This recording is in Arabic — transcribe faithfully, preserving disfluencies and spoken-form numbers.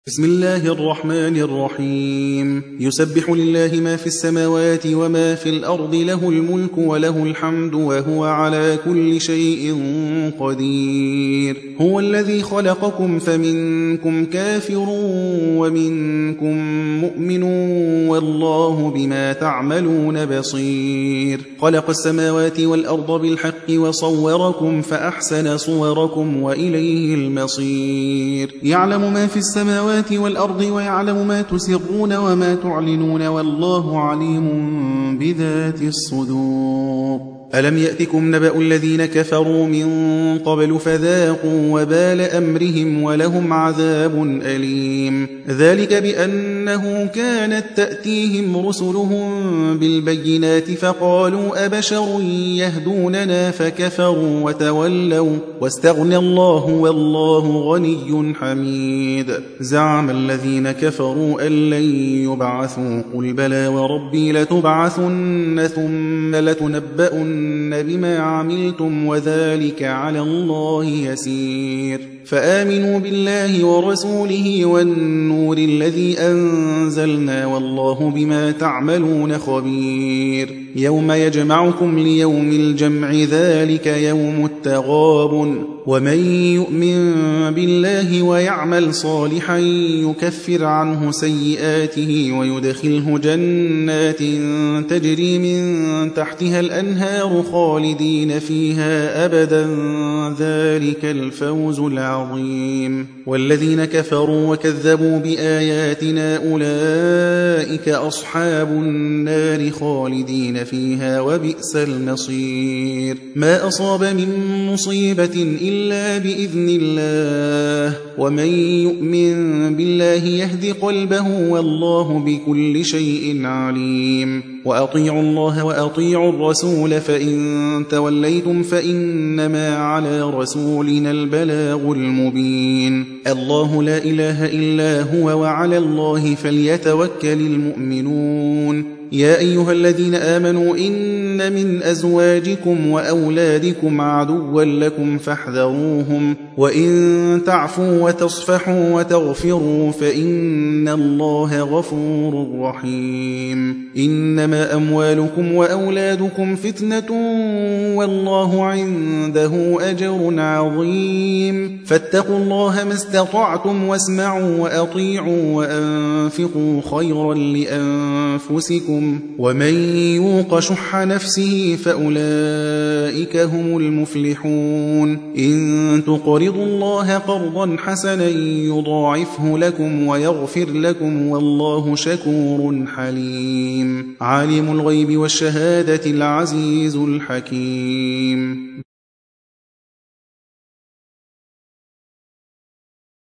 بسم الله الرحمن الرحيم يسبح لله ما في السماوات وما في الأرض له الملك وله الحمد وهو على كل شيء قدير هو الذي خلقكم فمنكم كافر ومنكم مؤمن والله بما تعملون بصير خلق السماوات والأرض بالحق وصوركم فأحسن صوركم وإليه المصير يعلم ما في السماوات والأرض ويعلم ما تسرون وما تعلنون والله عليم بذات الصدور ألم يأتكم نبأ الذين كفروا من قبل فذاقوا وبال أمرهم ولهم عذاب أليم ذلك بأنه كانت تأتيهم رسلهم بالبينات فقالوا أبشر يهدوننا فكفروا وتولوا واستغنى الله والله غني حميد زعم الذين كفروا أن لن يبعثوا قل بلى وربي لتبعثن ثم لتنبؤن بما عملتم وذلك على الله يسير فآمنوا بالله ورسوله والنور الذي أنزلنا والله بما تعملون خبير يوم يجمعكم ليوم الجمع ذلك يوم التغابن ومن يؤمن بالله ويعمل صالحا يكفر عنه سيئاته ويدخله جنات تجري من تحتها الأنهار خالدين فيها أبدا ذلك الفوز العظيم والذين كفروا وكذبوا بآياتنا أولئك أصحاب النار خالدين فيها وبئس المصير ما أصاب من مصيبة إلا بإذن الله ومن يؤمن بالله يهد قلبه والله بكل شيء عليم وأطيعوا الله وأطيعوا الرسول فإن توليتم فإنما على رسولنا البلاغ المبين الله لا إله إلا هو وعلى الله فليتوكل المؤمنون يا أيها الذين آمنوا إن من أزواجكم وأولادكم عدوا لكم فاحذروهم وإن تعفوا وتصفحوا وتغفروا فإن الله غفور رحيم إنما أموالكم وأولادكم فتنة والله عنده أجر عظيم فاتقوا الله ما استطعتم واسمعوا وأطيعوا وأنفقوا خيرا لأنفسكم ومن يوق شح نفسه فأولئك هم المفلحون إن تقرضوا الله قرضا حسنا يضاعفه لكم ويغفر لكم والله شكور حليم عالم الغيب والشهادة العزيز الحكيم